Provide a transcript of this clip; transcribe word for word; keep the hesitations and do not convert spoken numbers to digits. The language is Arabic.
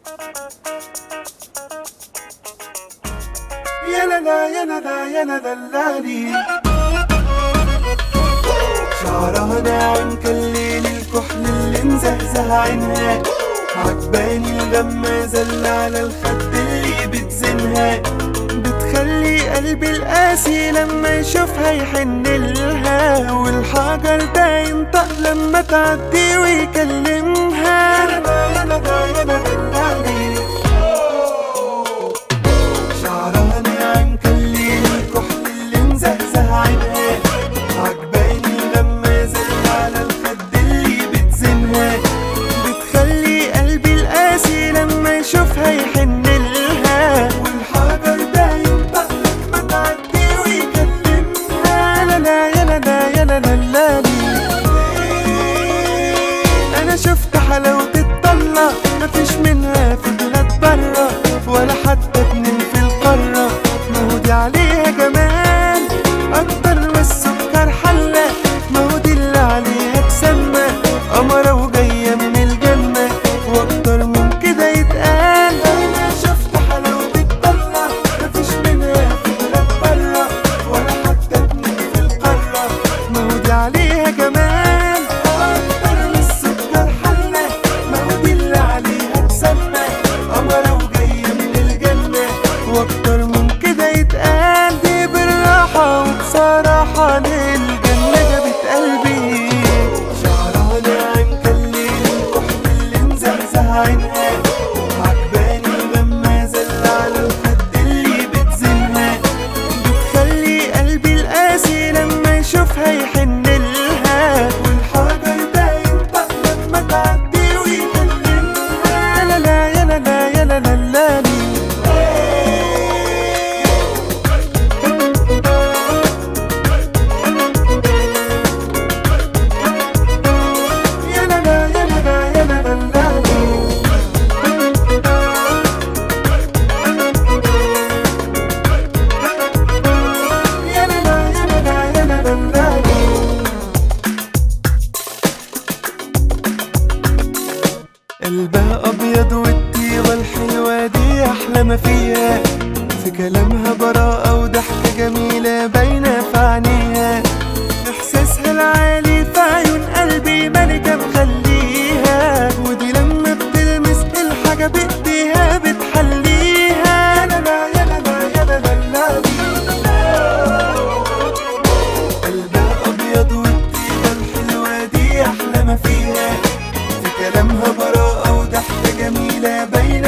يا لا يا لا يا دلالي، شعرها ناعم كالليل، الكحل اللي مزهزه عينها، عجباني الغمازة اللي على الخد اللي بتزنها، بتخلي قلبي القاسي لما يشوفها يحن لها، والحجر ده ينطق لما تعدي ويكلمها. يا لا يا لا يا دلالي، شعرها ناعم كالليل، الكحل اللي مزهزه عينها، عجباني الغمازة اللي على الخد اللي بتزنها، بتخلي قلبي القاسي لما يشوفها يحن لها، والحجر ده ينطق لما تعدي ويكلمها. لا لا يا لا يا دلالي، انا شفت حلاوة الطلة مفيش منها في بلاد برا، ولا حتى اتنين في القارة، ما هو دي عليها جمال اكتر ما السكر حلة، ما هو دي اللي عليها تسمى قمرة وجاية من الجنة، واكتر من كده يتقال. انا شفت حلاوة الطلة مفيش منها في بلاد برا، ولا حتى اتنين في القارة، ما هو دي عليها جمال اكتر ما السكر حلة، ما هو دي اللي عليها تسمى قمرة وجاية من الجنة، واكتر من كده يتقال. دي بالراحة وبصراحة للجنة جابت قلبي، شعرها ناعم كالليل، الكحل اللي مزهزه عينها، عجباني الغمازة اللي على الخد اللي بتزنها، بتخلي قلبي القاسي لما يشوفها يحن لها، والحجر ده ينطق لما تعدي ويكلمها. لا لا يا لا يا دلالي، يا لا لا يا لا يا دلالي، يا لا لا يا لا يا دلالي. قلبها ابيض والطيبة الحلوة دي احلى ما فيها، في كلامها براءة وضحكة جميلة باينة في عينيها، احساسها العالي في عيون قلبي ملكة مخليها، ودي لما بتلمس الحاجة بايديها بتحليها. لا لا يا لا يا دلالي، قلبها ابيض والطيبة الحلوة دي احلى ما فيها، في كلامها براءة وضحكة جميلة باينة